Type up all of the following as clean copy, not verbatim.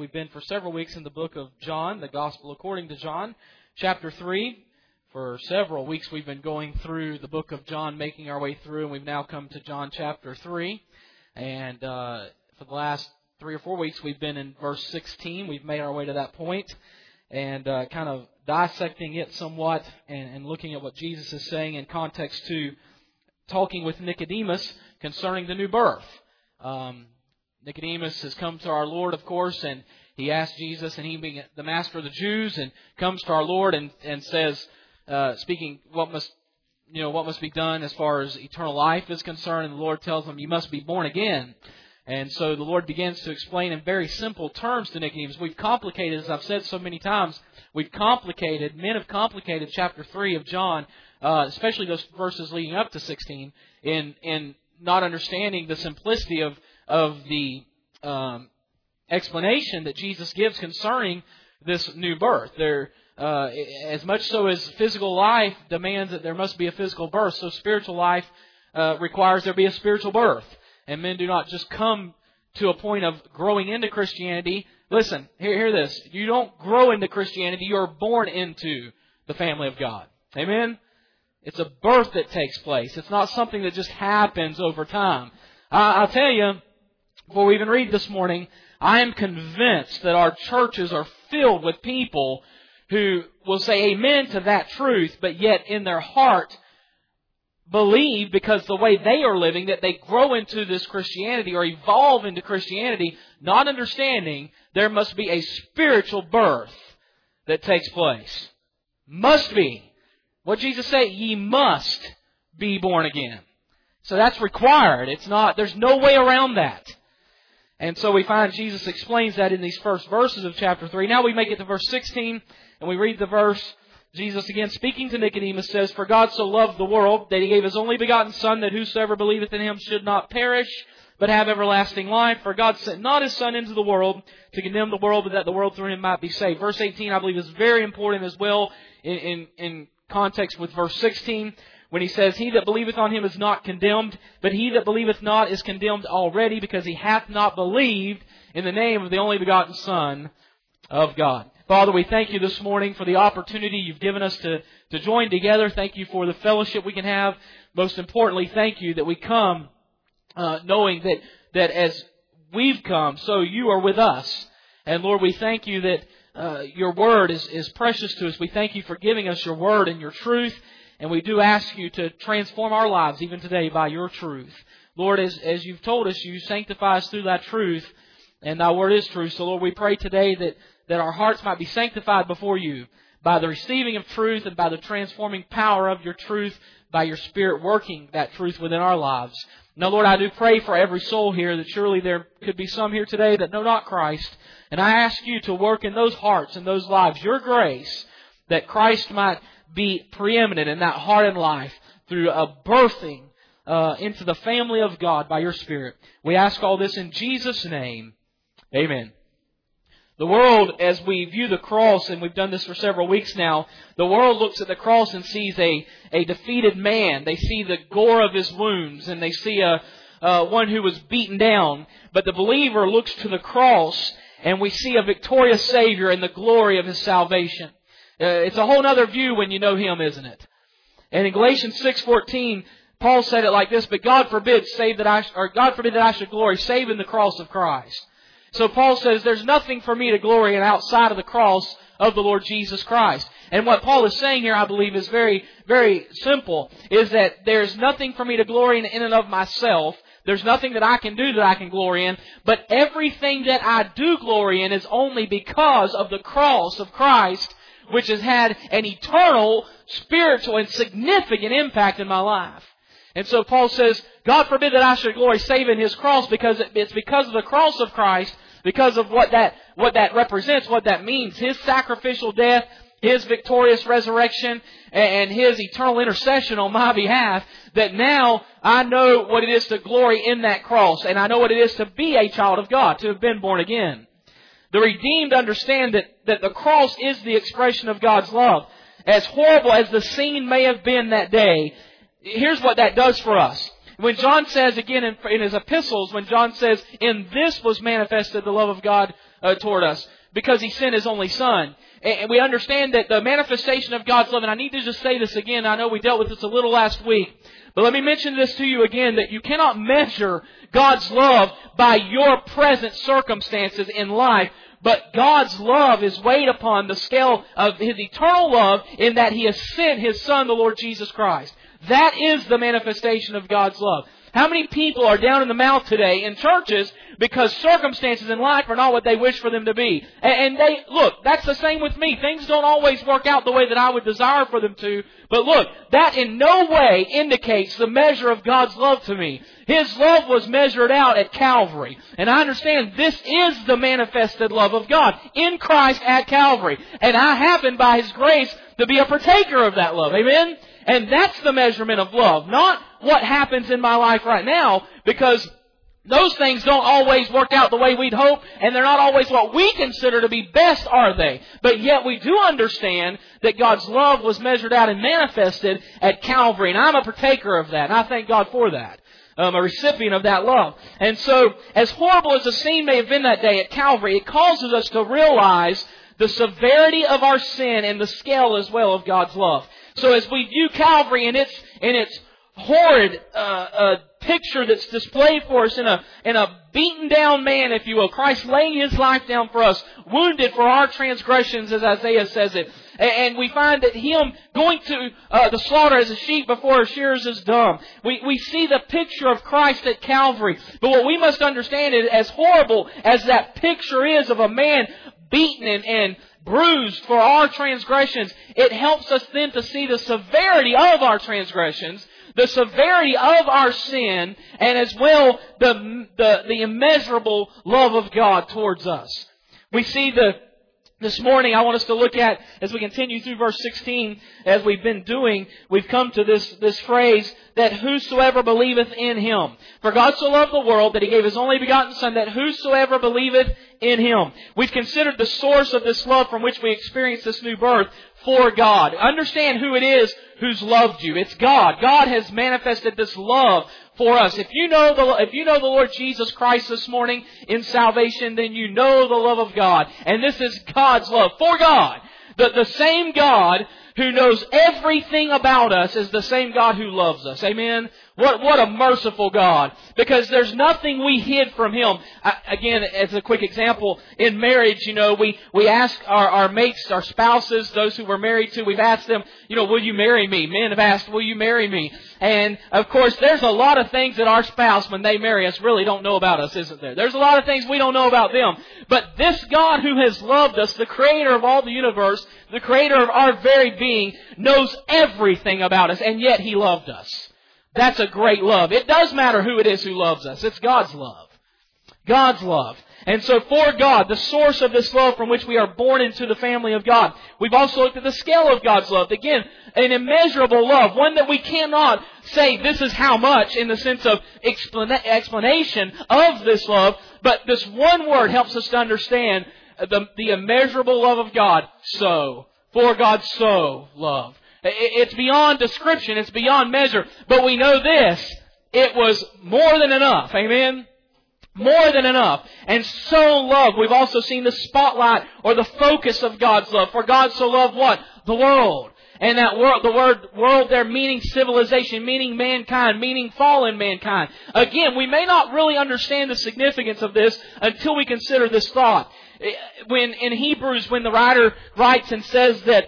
We've been for several weeks in the book of John, the Gospel according to John, chapter 3. For several weeks we've been going through the book of John, making our way through, and we've now come to John chapter 3. And for the last 3 or 4 weeks we've been in verse 16. We've made our way to that point and kind of dissecting it somewhat and looking at what Jesus is saying in context to talking with Nicodemus concerning the new birth. Nicodemus has come to our Lord, of course, and he asked Jesus, and he being the master of the Jews, and comes to our Lord and says, speaking what must be done as far as eternal life is concerned, and the Lord tells him, you must be born again. And so the Lord begins to explain in very simple terms to Nicodemus. We've complicated, as I've said so many times, men have complicated chapter 3 of John, especially those verses leading up to 16, in not understanding the simplicity of the explanation that Jesus gives concerning this new birth. As much so as physical life demands that there must be a physical birth, so spiritual life requires there be a spiritual birth. And men do not just come to a point of growing into Christianity. Listen, hear this. You don't grow into Christianity, you are born into the family of God. Amen? It's a birth that takes place. It's not something that just happens over time. I'll tell you, before we even read this morning, I am convinced that our churches are filled with people who will say amen to that truth, but yet in their heart believe, because the way they are living, that they grow into this Christianity or evolve into Christianity, not understanding there must be a spiritual birth that takes place. Must be. What did Jesus say? Ye must be born again. So that's required. There's no way around that. And so we find Jesus explains that in these first verses of chapter 3. Now we make it to verse 16, and we read the verse. Jesus, again, speaking to Nicodemus, says, For God so loved the world, that He gave His only begotten Son, that whosoever believeth in Him should not perish, but have everlasting life. For God sent not His Son into the world to condemn the world, but that the world through Him might be saved. Verse 18, I believe, is very important as well in context with verse 16, when He says, He that believeth on Him is not condemned, but he that believeth not is condemned already, because he hath not believed in the name of the only begotten Son of God. Father, we thank You this morning for the opportunity You've given us to join together. Thank You for the fellowship we can have. Most importantly, thank You that we come knowing that as we've come, so You are with us. And Lord, we thank You that Your Word is precious to us. We thank You for giving us Your Word and Your truth. And we do ask You to transform our lives even today by Your truth. Lord, as You've told us, You sanctify us through Thy truth. And Thy Word is true. So Lord, we pray today that our hearts might be sanctified before You by the receiving of truth and by the transforming power of Your truth, by Your Spirit working that truth within our lives. Now, Lord, I do pray for every soul here that surely there could be some here today that know not Christ. And I ask You to work in those hearts and those lives Your grace, that Christ might be preeminent in that heart and life through a birthing into the family of God by Your Spirit. We ask all this in Jesus' name. Amen. The world, as we view the cross, and we've done this for several weeks now, the world looks at the cross and sees a defeated man. They see the gore of His wounds, and they see one who was beaten down. But the believer looks to the cross, and we see a victorious Savior and the glory of His salvation. It's a whole other view when you know Him, isn't it? And in Galatians 6:14, Paul said it like this, But God forbid that I should glory, save in the cross of Christ. So Paul says there's nothing for me to glory in outside of the cross of the Lord Jesus Christ. And what Paul is saying here, I believe, is very, very simple, is that there's nothing for me to glory in and of myself. There's nothing that I can do that I can glory in. But everything that I do glory in is only because of the cross of Christ, which has had an eternal, spiritual, and significant impact in my life. And so Paul says, God forbid that I should glory save in His cross, because it's because of the cross of Christ, because of what that represents, what that means. His sacrificial death, His victorious resurrection, and His eternal intercession on my behalf, that now I know what it is to glory in that cross. And I know what it is to be a child of God, to have been born again. The redeemed understand that the cross is the expression of God's love. As horrible as the scene may have been that day, here's what that does for us. When John says, again in his epistles, when John says, in this was manifested the love of God toward us because He sent His only Son. And we understand that the manifestation of God's love, and I need to just say this again, I know we dealt with this a little last week, but let me mention this to you again, that you cannot measure God's love by your present circumstances in life, but God's love is weighed upon the scale of His eternal love in that He has sent His Son, the Lord Jesus Christ. That is the manifestation of God's love. How many people are down in the mouth today in churches because circumstances in life are not what they wish for them to be? And look, that's the same with me. Things don't always work out the way that I would desire for them to. But look, that in no way indicates the measure of God's love to me. His love was measured out at Calvary. And I understand this is the manifested love of God in Christ at Calvary. And I happen by His grace to be a partaker of that love. Amen? And that's the measurement of love, not what happens in my life right now, because those things don't always work out the way we'd hope, and they're not always what we consider to be best, are they? But yet we do understand that God's love was measured out and manifested at Calvary, and I'm a partaker of that, and I thank God for that. A recipient of that love. And so, as horrible as the scene may have been that day at Calvary, it causes us to realize the severity of our sin and the scale as well of God's love. So as we view Calvary in its horrid picture that's displayed for us in a beaten down man, if you will, Christ laying His life down for us, wounded for our transgressions, as Isaiah says it. And we find that Him going to the slaughter as a sheep before her shearers is dumb. We see the picture of Christ at Calvary. But what we must understand is, as horrible as that picture is of a man beaten and bruised for our transgressions, it helps us then to see the severity of our transgressions, the severity of our sin, and as well the immeasurable love of God towards us. We see this morning, I want us to look at, as we continue through verse 16, as we've been doing, we've come to this phrase, that whosoever believeth in Him. For God so loved the world that He gave His only begotten Son, that whosoever believeth in Him. We've considered the source of this love from which we experience this new birth for God. Understand who it is who's loved you. It's God. God has manifested this love for us. If you know the Lord Jesus Christ this morning in salvation, then you know the love of God. And this is God's love for God. The same God who knows everything about us is the same God who loves us. Amen? What a merciful God. Because there's nothing we hid from Him. Again, as a quick example, in marriage, we ask our mates, our spouses, those who we're married to, we've asked them, will you marry me? Men have asked, will you marry me? And, of course, there's a lot of things that our spouse, when they marry us, really don't know about us, isn't there? There's a lot of things we don't know about them. But this God who has loved us, the Creator of all the universe, the Creator of our very being, knows everything about us, and yet He loved us. That's a great love. It does matter who it is who loves us. It's God's love. God's love. And so for God, the source of this love from which we are born into the family of God, we've also looked at the scale of God's love. Again, an immeasurable love. One that we cannot say this is how much in the sense of explanation of this love. But this one word helps us to understand the immeasurable love of God. So. For God so loved. It's beyond description. It's beyond measure. But we know this. It was more than enough. Amen? More than enough. And so loved. We've also seen the spotlight or the focus of God's love. For God so loved what? The world. And that world, the word world there meaning civilization, meaning mankind, meaning fallen mankind. Again, we may not really understand the significance of this until we consider this thought. When in Hebrews, when the writer writes and says that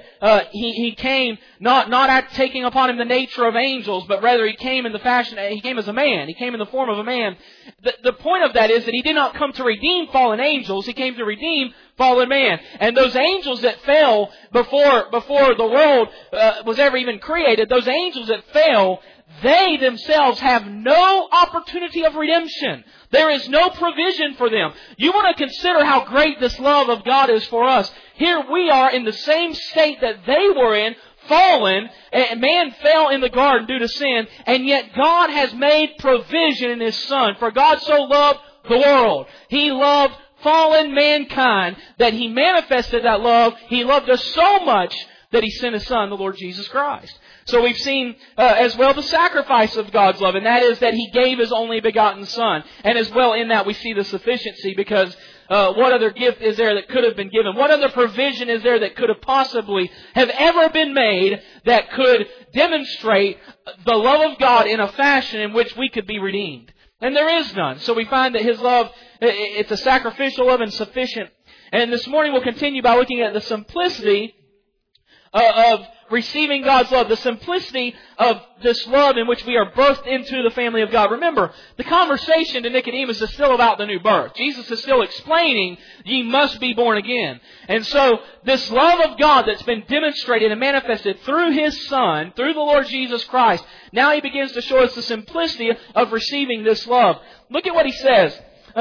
he came not taking upon Him the nature of angels, but rather He came in the fashion, He came as a man. He came in the form of a man. The point of that is that He did not come to redeem fallen angels. He came to redeem fallen man. And those angels that fell before the world was ever even created, those angels that fell, they themselves have no opportunity of redemption. There is no provision for them. You want to consider how great this love of God is for us. Here we are in the same state that they were in, fallen. Man fell in the garden due to sin, and yet God has made provision in His Son. For God so loved the world. He loved fallen mankind that He manifested that love. He loved us so much that He sent His Son, the Lord Jesus Christ. So we've seen as well the sacrifice of God's love, and that is that He gave His only begotten Son. And as well in that we see the sufficiency, because what other gift is there that could have been given? What other provision is there that could have possibly have ever been made that could demonstrate the love of God in a fashion in which we could be redeemed? And there is none. So we find that His love, it's a sacrificial love and sufficient. And this morning we'll continue by looking at the simplicity of receiving God's love, the simplicity of this love in which we are birthed into the family of God. Remember, the conversation to Nicodemus is still about the new birth. Jesus is still explaining, ye must be born again. And so, this love of God that's been demonstrated and manifested through His Son, through the Lord Jesus Christ, now He begins to show us the simplicity of receiving this love. Look at what He says.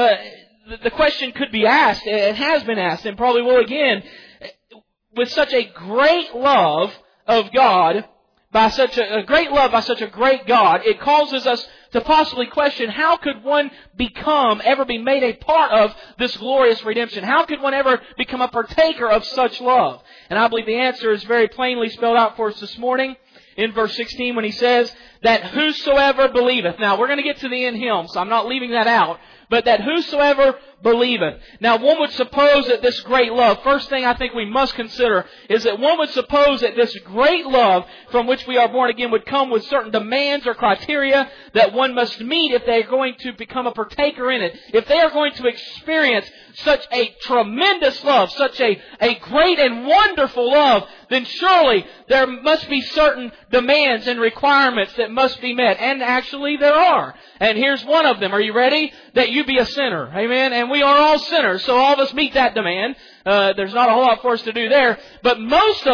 The question could be asked, it has been asked, and probably will again, with such a great love of God, by such a great love by such a great God, it causes us to possibly question, how could one ever be made a part of this glorious redemption? How could one ever become a partaker of such love? And I believe the answer is very plainly spelled out for us this morning in verse 16 when He says that whosoever believeth. Now, we're going to get to the in Him, so I'm not leaving that out. But that whosoever believeth. Now, one would suppose that this great love, first thing I think we must consider is that one would suppose that this great love from which we are born again would come with certain demands or criteria that one must meet if they are going to become a partaker in it. If they are going to experience such a tremendous love, such a great and wonderful love, then surely there must be certain demands and requirements that must be met. And actually there are. And here's one of them. Are you ready? That you be a sinner. Amen? And we are all sinners, so all of us meet that demand. There's not a whole lot for us to do there. But most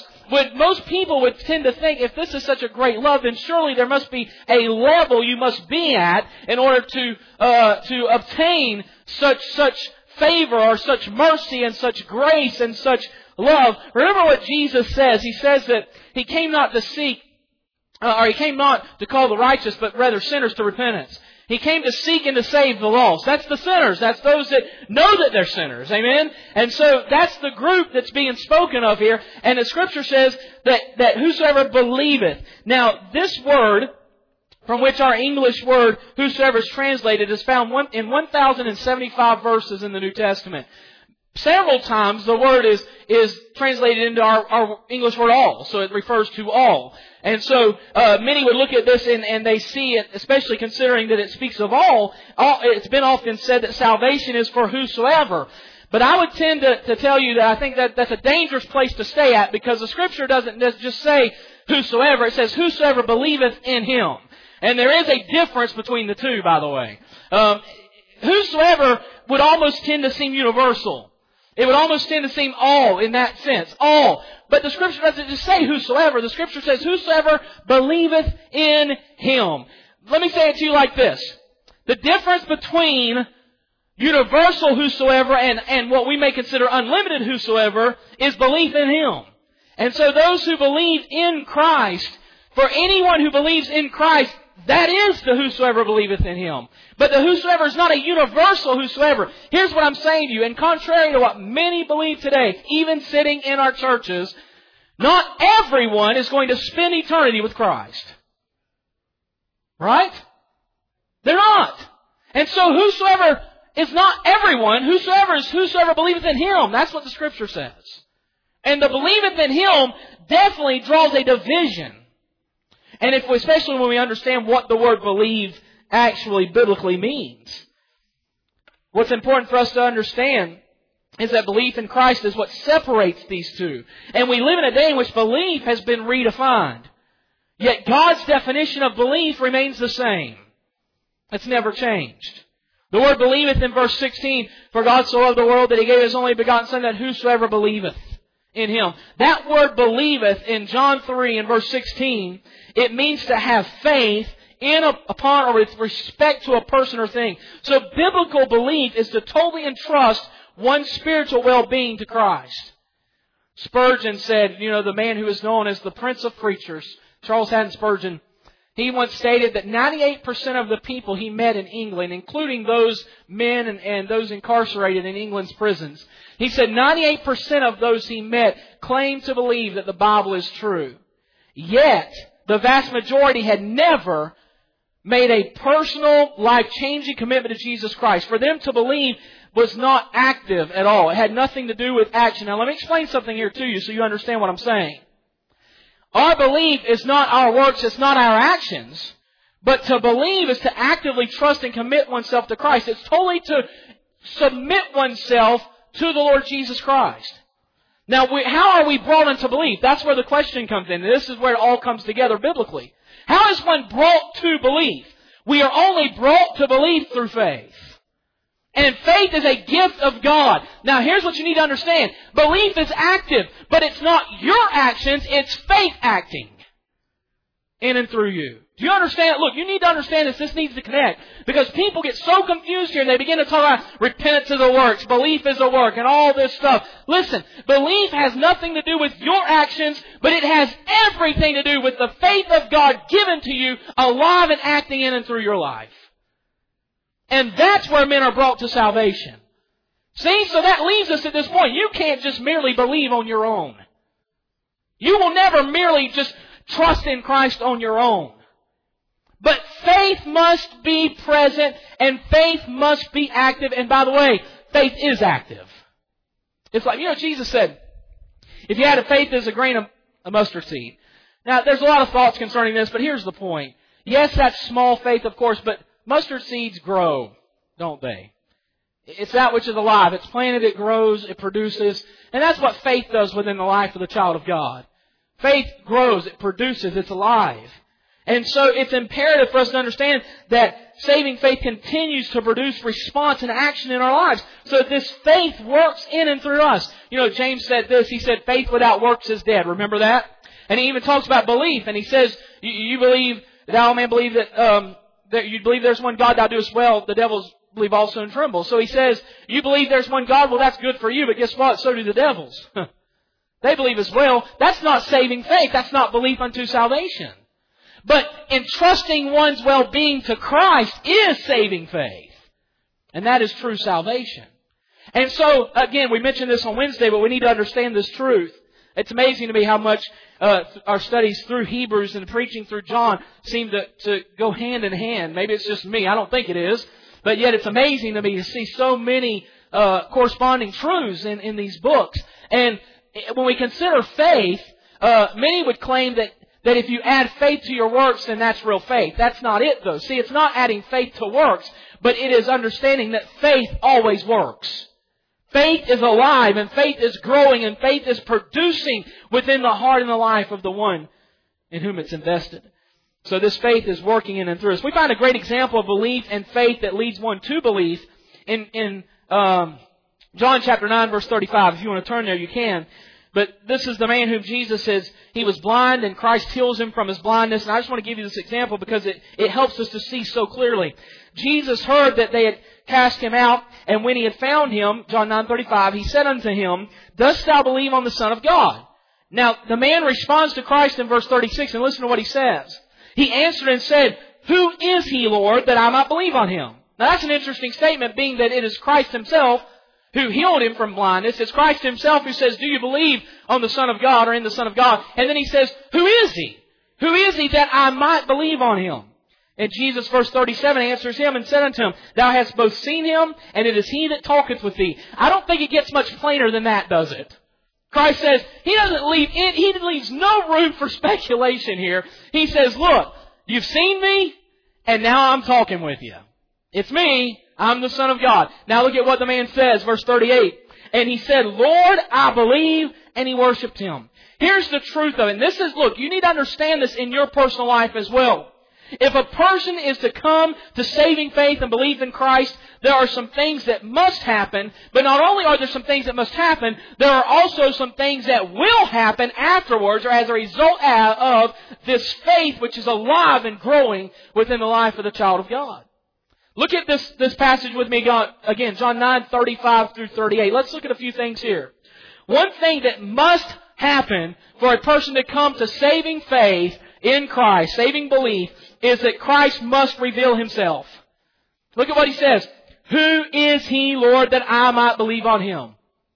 people would tend to think, if this is such a great love, then surely there must be a level you must be at in order to obtain such favor or such mercy and such grace and such love. Remember what Jesus says. He says that He came not to seek, He came not to call the righteous, but rather sinners to repentance. He came to seek and to save the lost. That's the sinners. That's those that know that they're sinners. Amen? And so that's the group that's being spoken of here. And the Scripture says that whosoever believeth. Now, this word, from which our English word, whosoever, is translated, is found in 1,075 verses in the New Testament. Several times the word is translated into our English word all. So it refers to all. And so many would look at this and they see it, especially considering that it speaks of all. It's been often said that salvation is for whosoever. But I would tend to tell you that I think that that's a dangerous place to stay at, because the Scripture doesn't just say whosoever. It says whosoever believeth in Him. And there is a difference between the two, by the way. Whosoever would almost tend to seem universal. It would almost tend to seem all in that sense. All. But the Scripture doesn't just say whosoever. The Scripture says whosoever believeth in Him. Let me say it to you like this. The difference between universal whosoever and what we may consider unlimited whosoever is belief in Him. And so those who believe in Christ, for anyone who believes in Christ, that is the whosoever believeth in Him. But the whosoever is not a universal whosoever. Here's what I'm saying to you, and contrary to what many believe today, even sitting in our churches, not everyone is going to spend eternity with Christ. Right? They're not. And so whosoever is not everyone. Whosoever is whosoever believeth in Him. That's what the Scripture says. And the believeth in Him definitely draws a division. And especially when we understand what the word believe actually biblically means. What's important for us to understand is that belief in Christ is what separates these two. And we live in a day in which belief has been redefined. Yet God's definition of belief remains the same. It's never changed. The word believeth in verse 16, for God so loved the world that He gave His only begotten Son, that whosoever believeth in Him. That word believeth in John 3 and verse 16, it means to have faith upon or with respect to a person or thing. So biblical belief is to totally entrust one's spiritual well-being to Christ. Spurgeon said, the man who is known as the Prince of Preachers, Charles Haddon Spurgeon, he once stated that 98% of the people he met in England, including those men and those incarcerated in England's prisons, he said 98% of those he met claimed to believe that the Bible is true. Yet, the vast majority had never made a personal, life-changing commitment to Jesus Christ. For them to believe was not active at all. It had nothing to do with action. Now let me explain something here to you so you understand what I'm saying. Our belief is not our works, it's not our actions. But to believe is to actively trust and commit oneself to Christ. It's totally to submit oneself to the Lord Jesus Christ. Now, how are we brought into belief? That's where the question comes in. This is where it all comes together biblically. How is one brought to belief? We are only brought to belief through faith. And faith is a gift of God. Now, here's what you need to understand. Belief is active, but it's not your actions, it's faith acting in and through you. Do you understand? Look, you need to understand this. This needs to connect. Because people get so confused here and they begin to talk about repentance is a work, belief is a work, and all this stuff. Listen, belief has nothing to do with your actions, but it has everything to do with the faith of God given to you, alive and acting in and through your life. And that's where men are brought to salvation. See, so that leaves us at this point. You can't just merely believe on your own. You will never merely just trust in Christ on your own. But faith must be present and faith must be active. And by the way, faith is active. It's like, Jesus said, if you had a faith as a grain of a mustard seed. Now, there's a lot of thoughts concerning this, but here's the point. Yes, that's small faith, of course, but mustard seeds grow, don't they? It's that which is alive. It's planted, it grows, it produces. And that's what faith does within the life of the child of God. Faith grows, it produces, it's alive. And so it's imperative for us to understand that saving faith continues to produce response and action in our lives. So that this faith works in and through us. James said this. He said, faith without works is dead. Remember that? And he even talks about belief. And he says, you believe, thou man believe that you believe there's one God, thou doest well. The devils believe also and tremble. So he says, you believe there's one God. Well, that's good for you. But guess what? So do the devils. They believe as well. That's not saving faith. That's not belief unto salvation. But entrusting one's well-being to Christ is saving faith. And that is true salvation. And so, again, we mentioned this on Wednesday, but we need to understand this truth. It's amazing to me how much our studies through Hebrews and preaching through John seem to go hand in hand. Maybe it's just me. I don't think it is. But yet it's amazing to me to see so many corresponding truths in these books. And when we consider faith, many would claim that if you add faith to your works, then that's real faith. That's not it, though. See, it's not adding faith to works, but it is understanding that faith always works. Faith is alive, and faith is growing, and faith is producing within the heart and the life of the one in whom it's invested. So this faith is working in and through us. We find a great example of belief and faith that leads one to belief in John chapter 9, verse 35. If you want to turn there, you can. But this is the man whom Jesus says he was blind and Christ heals him from his blindness. And I just want to give you this example because it helps us to see so clearly. Jesus heard that they had cast him out, and when he had found him, John 9:35, he said unto him, Dost thou believe on the Son of God? Now, the man responds to Christ in verse 36, and listen to what he says. He answered and said, Who is he, Lord, that I might believe on him? Now, that's an interesting statement, being that it is Christ himself who healed him from blindness. It's Christ himself who says, Do you believe on the Son of God or in the Son of God? And then he says, Who is he? Who is he that I might believe on him? And Jesus, verse 37, answers him and said unto him, Thou hast both seen him, and it is he that talketh with thee. I don't think it gets much plainer than that, does it? Christ says, he leaves no room for speculation here. He says, look, you've seen me, and now I'm talking with you. It's me. I'm the Son of God. Now look at what the man says, verse 38. And he said, Lord, I believe, and he worshipped him. Here's the truth of it. And look, you need to understand this in your personal life as well. If a person is to come to saving faith and belief in Christ, there are some things that must happen. But not only are there some things that must happen, there are also some things that will happen afterwards or as a result of this faith which is alive and growing within the life of the child of God. Look at this passage with me again, John 9:35 through 38. Let's look at a few things here. One thing that must happen for a person to come to saving faith in Christ, saving belief, is that Christ must reveal himself. Look at what he says. Who is he, Lord, that I might believe on him?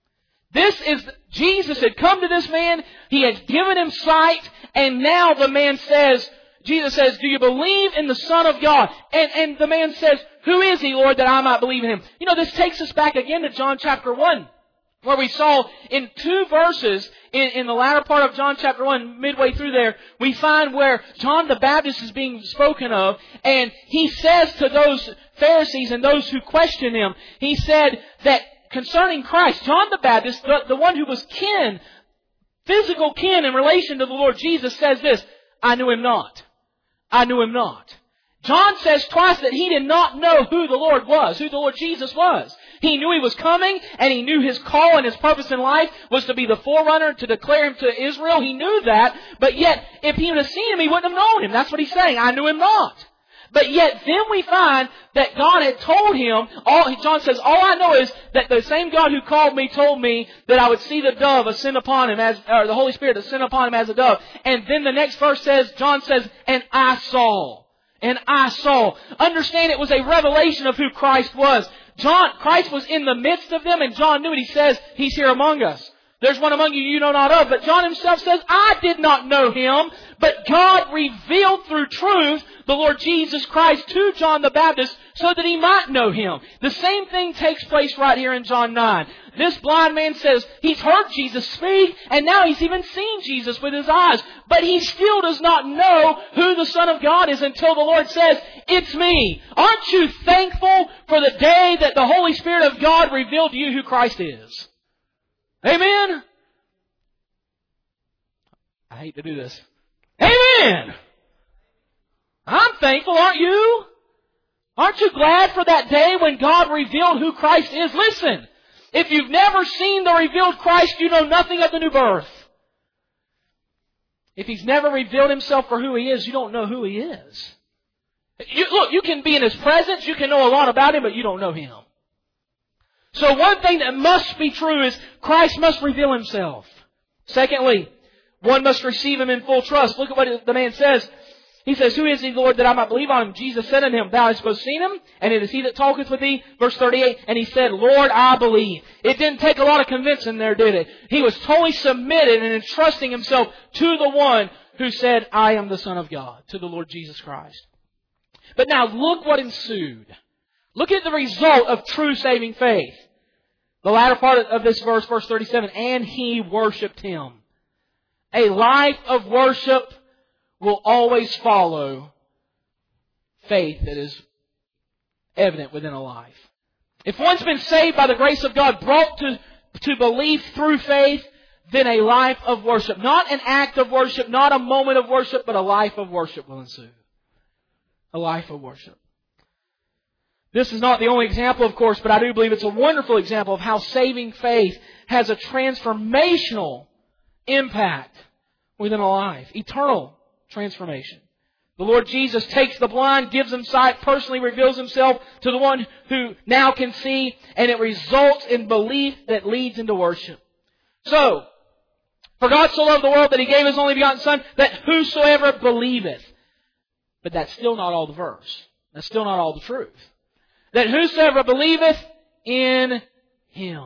Jesus had come to this man, he had given him sight, and now the man says, Jesus says, do you believe in the Son of God? And the man says, who is He, Lord, that I might believe in Him? You know, this takes us back again to John chapter 1. Where we saw in 2 verses in the latter part of John chapter 1, midway through there, we find where John the Baptist is being spoken of, and he says to those Pharisees and those who question him, he said that concerning Christ, John the Baptist, the one who was kin, physical kin in relation to the Lord Jesus, says this, I knew Him not. I knew Him not. John says twice that he did not know who the Lord was, who the Lord Jesus was. He knew He was coming, and he knew His call and His purpose in life was to be the forerunner, to declare Him to Israel. He knew that, but yet, if he would have seen Him, he wouldn't have known Him. That's what he's saying. I knew Him not. But yet, then we find that God had told him, John says, all I know is that the same God who called me told me that I would see the dove ascend upon him, or the Holy Spirit ascend upon him as a dove. And then the next verse says, John says, and I saw. And I saw. Understand it was a revelation of who Christ was. Christ was in the midst of them, and John knew it. He says, He's here among us. There's one among you know not of. But John himself says, I did not know Him, but God revealed through truth the Lord Jesus Christ to John the Baptist so that he might know Him. The same thing takes place right here in John 9. This blind man says he's heard Jesus speak, and now he's even seen Jesus with his eyes. But he still does not know who the Son of God is until the Lord says, it's me. Aren't you thankful for the day that the Holy Spirit of God revealed to you who Christ is? Amen? I hate to do this. Amen! I'm thankful, aren't you? Aren't you glad for that day when God revealed who Christ is? Listen, if you've never seen the revealed Christ, you know nothing of the new birth. If He's never revealed Himself for who He is, you don't know who He is. Look, you can be in His presence, you can know a lot about Him, but you don't know Him. So one thing that must be true is Christ must reveal Himself. Secondly, one must receive Him in full trust. Look at what the man says. He says, who is He, Lord, that I might believe on Him? Jesus said unto him, Thou hast both seen Him, and it is He that talketh with thee. Verse 38, and he said, Lord, I believe. It didn't take a lot of convincing there, did it? He was totally submitted and entrusting himself to the one who said, I am the Son of God, to the Lord Jesus Christ. But now look what ensued. Look at the result of true saving faith. The latter part of this verse, verse 37, and he worshipped Him. A life of worship will always follow faith that is evident within a life. If one's been saved by the grace of God, brought to belief through faith, then a life of worship. Not an act of worship, not a moment of worship, but a life of worship will ensue. A life of worship. This is not the only example, of course, but I do believe it's a wonderful example of how saving faith has a transformational impact within a life. Eternal transformation. The Lord Jesus takes the blind, gives them sight, personally reveals Himself to the one who now can see, and it results in belief that leads into worship. So, for God so loved the world that He gave His only begotten Son, that whosoever believeth. But that's still not all the verse. That's still not all the truth. That whosoever believeth in Him.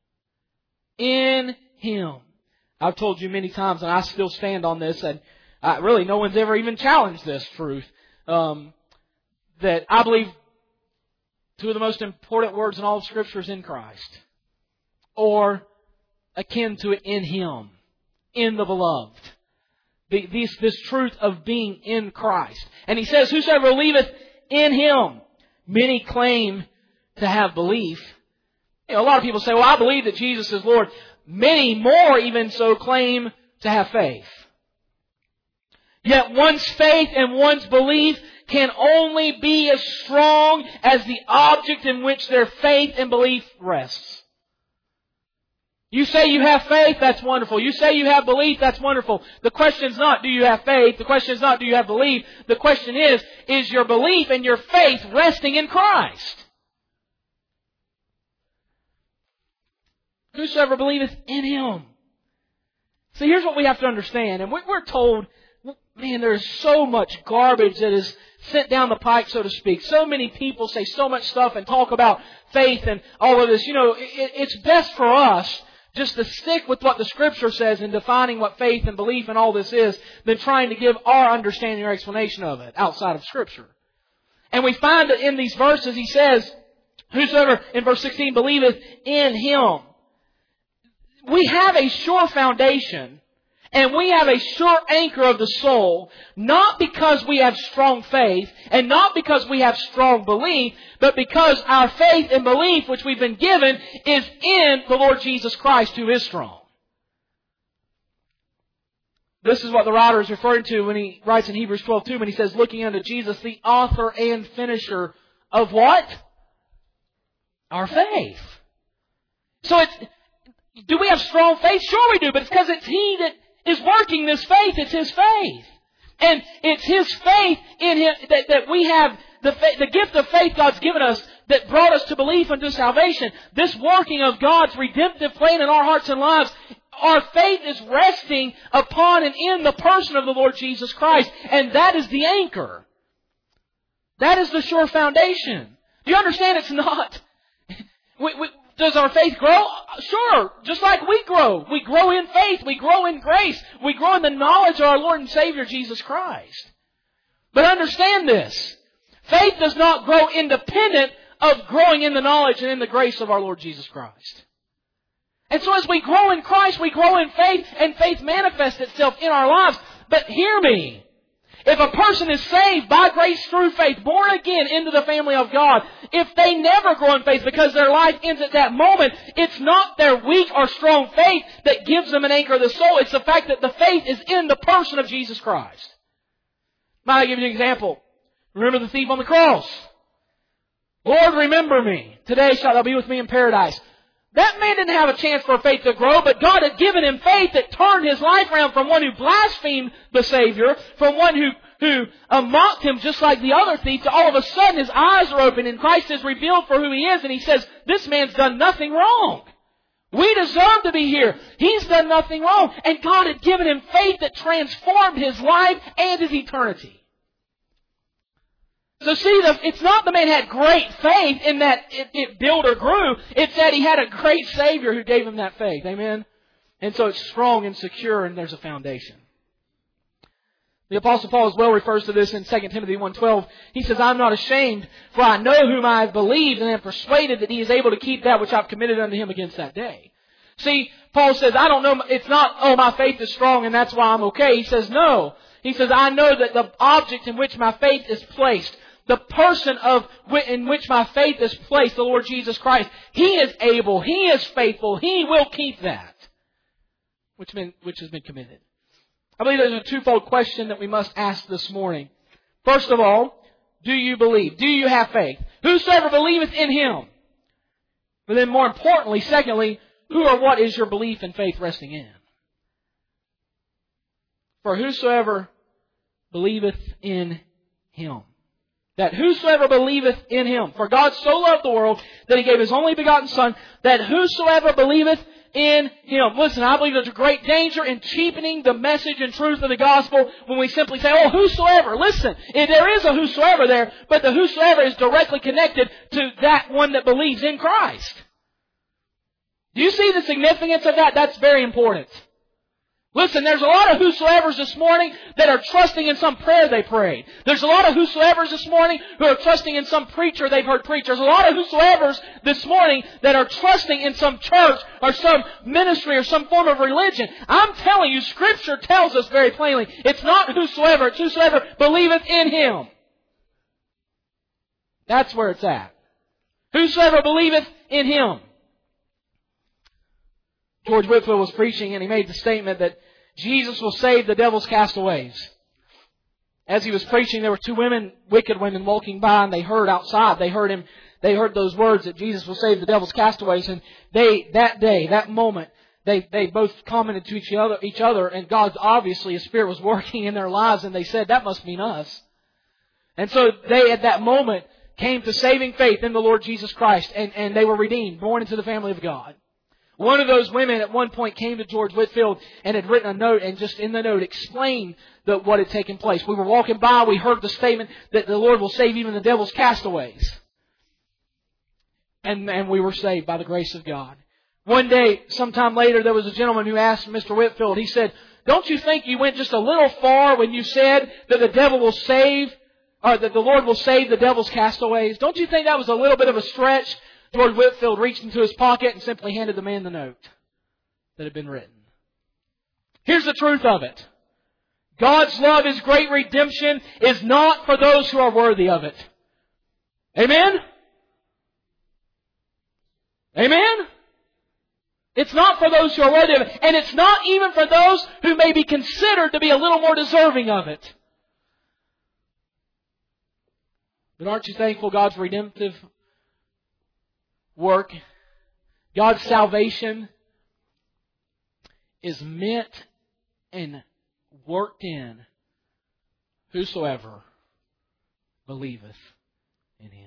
In Him. I've told you many times, and I still stand on this, and really no one's ever even challenged this truth, that I believe two of the most important words in all of Scripture is in Christ. Or akin to it, in Him. In the beloved. This truth of being in Christ. And He says, whosoever believeth in Him. Many claim to have belief. You know, a lot of people say, well, I believe that Jesus is Lord. Many more even so claim to have faith. Yet one's faith and one's belief can only be as strong as the object in which their faith and belief rests. You say you have faith, that's wonderful. You say you have belief, that's wonderful. The question is not, do you have faith? The question is not, do you have belief? The question is your belief and your faith resting in Christ? Whosoever believeth in Him. So here's what we have to understand. And we're told, man, there's so much garbage that is sent down the pike, so to speak. So many people say so much stuff and talk about faith and all of this. You know, it's best for us just to stick with what the Scripture says in defining what faith and belief and all this is than trying to give our understanding or explanation of it outside of Scripture. And we find that in these verses He says, whosoever, in verse 16, believeth in Him. We have a sure foundation, and we have a sure anchor of the soul, not because we have strong faith, and not because we have strong belief, but because our faith and belief which we've been given is in the Lord Jesus Christ, who is strong. This is what the writer is referring to when he writes in Hebrews 12:2, when he says, looking unto Jesus, the author and finisher of what? Our faith. So do we have strong faith? Sure we do, but it's because it's He that is working this faith. It's His faith. And it's His faith in Him that we have the gift of faith God's given us that brought us to belief unto salvation. This working of God's redemptive plan in our hearts and lives, our faith is resting upon and in the person of the Lord Jesus Christ. And that is the anchor. That is the sure foundation. Do you understand? It's not... Does our faith grow? Sure. Just like we grow. We grow in faith. We grow in grace. We grow in the knowledge of our Lord and Savior, Jesus Christ. But understand this. Faith does not grow independent of growing in the knowledge and in the grace of our Lord Jesus Christ. And so as we grow in Christ, we grow in faith, and faith manifests itself in our lives. But hear me. If a person is saved by grace through faith, born again into the family of God, if they never grow in faith because their life ends at that moment, it's not their weak or strong faith that gives them an anchor of the soul. It's the fact that the faith is in the person of Jesus Christ. Might I give you an example? Remember the thief on the cross. Lord, remember me. Today shalt thou be with me in paradise. That man didn't have a chance for faith to grow, but God had given him faith that turned his life around from one who blasphemed the Savior, from one who mocked Him just like the other thief, to all of a sudden his eyes are open and Christ is revealed for who He is, and he says, this man's done nothing wrong. We deserve to be here. He's done nothing wrong. And God had given him faith that transformed his life and his eternity. So see, it's not the man had great faith in that it built or grew. It's that he had a great Savior who gave him that faith. Amen? And so it's strong and secure, and there's a foundation. The Apostle Paul as well refers to this in 2 Timothy 1:12. He says, I'm not ashamed, for I know whom I have believed, and am persuaded that He is able to keep that which I've committed unto Him against that day. See, Paul says, I don't know, it's not, my faith is strong and that's why I'm okay. He says, no. He says, I know that the object in which my faith is placed, the person in which my faith is placed, the Lord Jesus Christ, He is able, He is faithful, He will keep that which has been committed. I believe there's a twofold question that we must ask this morning. First of all, do you believe? Do you have faith? Whosoever believeth in Him. But then more importantly, secondly, who or what is your belief and faith resting in? For whosoever believeth in Him. That whosoever believeth in Him. For God so loved the world that He gave His only begotten Son, that whosoever believeth in Him. Listen, I believe there's a great danger in cheapening the message and truth of the gospel when we simply say, whosoever. Listen, there is a whosoever there, but the whosoever is directly connected to that one that believes in Christ. Do you see the significance of that? That's very important. Listen, there's a lot of whosoevers this morning that are trusting in some prayer they prayed. There's a lot of whosoevers this morning who are trusting in some preacher they've heard preach. There's a lot of whosoevers this morning that are trusting in some church or some ministry or some form of religion. I'm telling you, Scripture tells us very plainly, it's not whosoever, it's whosoever believeth in Him. That's where it's at. Whosoever believeth in Him. George Whitefield was preaching and he made the statement that Jesus will save the devil's castaways. As he was preaching, there were two women, wicked women, walking by, and they heard outside. They heard those words that Jesus will save the devil's castaways, and that moment, they both commented to each other, and God, obviously, His Spirit was working in their lives, and they said, that must mean us. And so they, at that moment, came to saving faith in the Lord Jesus Christ, and they were redeemed, born into the family of God. One of those women at one point came to George Whitefield and had written a note, and just in the note explained what had taken place. We were walking by, we heard the statement that the Lord will save even the devil's castaways. And we were saved by the grace of God. One day, sometime later, there was a gentleman who asked Mr. Whitefield, he said, don't you think you went just a little far when you said that the devil will save or that the Lord will save the devil's castaways. Don't you think that was a little bit of a stretch? George Whitefield reached into his pocket and simply handed the man the note that had been written. Here's the truth of it. God's love, His great redemption, is not for those who are worthy of it. Amen? Amen? It's not for those who are worthy of it. And it's not even for those who may be considered to be a little more deserving of it. But aren't you thankful God's redemptive work, God's salvation, is meant and worked in whosoever believeth in Him.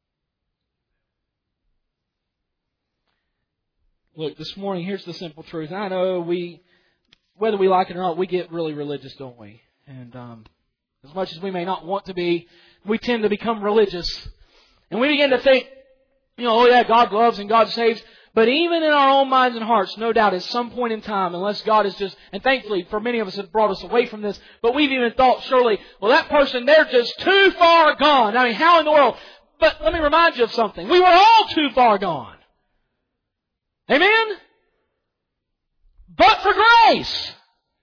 Look, this morning, here's the simple truth. And I know whether we like it or not, we get really religious, don't we? And as much as we may not want to be, we tend to become religious. And we begin to think, oh yeah, God loves and God saves. But even in our own minds and hearts, no doubt at some point in time, unless God is just, and thankfully for many of us have brought us away from this, but we've even thought surely, well that person, they're just too far gone. I mean, how in the world? But let me remind you of something. We were all too far gone. Amen? But for grace.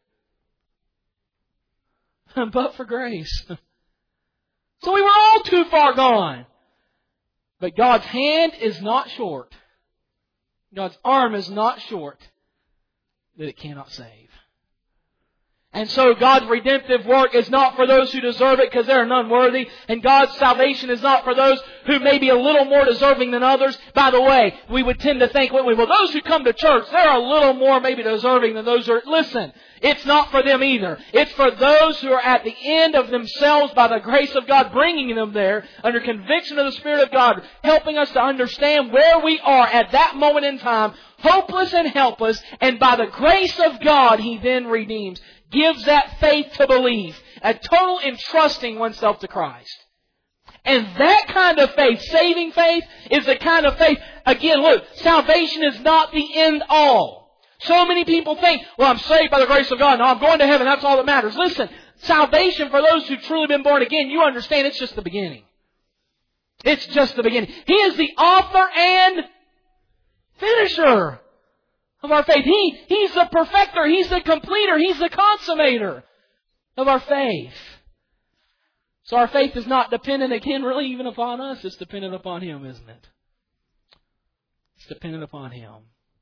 But for grace. So we were all too far gone. But God's hand is not short. God's arm is not short that it cannot save. And so God's redemptive work is not for those who deserve it because there are none worthy. And God's salvation is not for those who may be a little more deserving than others. By the way, we would tend to think, well, those who come to church, they're a little more maybe deserving than those who are... Listen, it's not for them either. It's for those who are at the end of themselves by the grace of God, bringing them there under conviction of the Spirit of God, helping us to understand where we are at that moment in time, hopeless and helpless, and by the grace of God, He then redeems. Gives that faith to believe. A total entrusting oneself to Christ. And that kind of faith, saving faith, is the kind of faith, again, look, salvation is not the end all. So many people think, well, I'm saved by the grace of God. No, I'm going to heaven. That's all that matters. Listen, salvation for those who've truly been born again, you understand it's just the beginning. It's just the beginning. He is the author and finisher of our faith. He's the perfecter. He's the completer. He's the consummator of our faith. So our faith is not dependent, again, really even upon us. It's dependent upon Him, isn't it? It's dependent upon Him.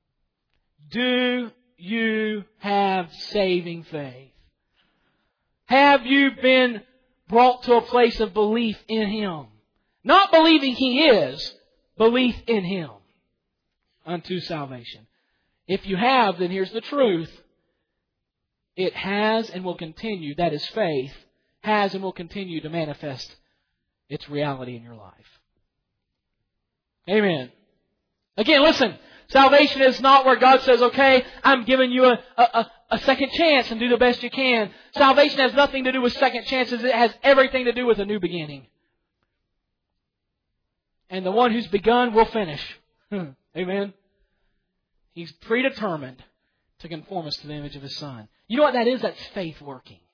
Do you have saving faith? Have you been brought to a place of belief in Him? Not believing He is, belief in Him unto salvation. If you have, then here's the truth. It has and will continue, that is faith, has and will continue to manifest its reality in your life. Amen. Again, listen, salvation is not where God says, okay, I'm giving you a second chance and do the best you can. Salvation has nothing to do with second chances. It has everything to do with a new beginning. And the one who's begun will finish. Amen. He's predetermined to conform us to the image of His Son. You know what that is? That's faith working.